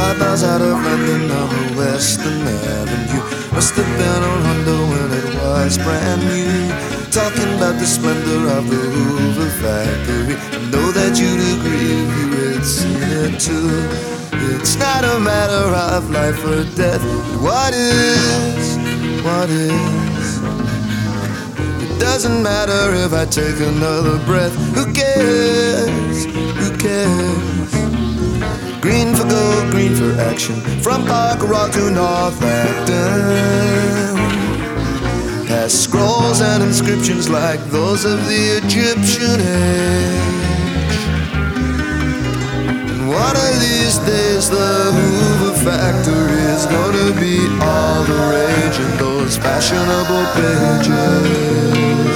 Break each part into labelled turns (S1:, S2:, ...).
S1: 5 miles out of London on the Western Avenue. Must have been a Honda when it was brand new. Talking about the splendor of the Hoover factory. I know that you'd agree if you had seen it too. It's not a matter of life or death, but what is, what is? It doesn't matter if I take another breath. Who cares? Who cares? Green for gold, green for action. From Park Rock to Northampton. Past scrolls and inscriptions like those of the Egyptian age. And one of these days the Hoover factory is gonna be all the rage in those fashionable pages.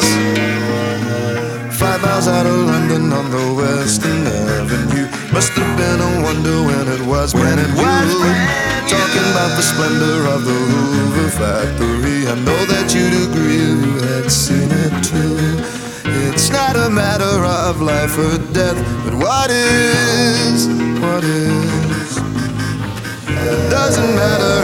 S1: 5 miles out of London on the Western Avenue. Must have been a wonder when it was brand new. Talking about the splendor of the Hoover factory. I know that you'd agree if you had seen it too. It's not a matter of life or death, but what is, what is? It doesn't matter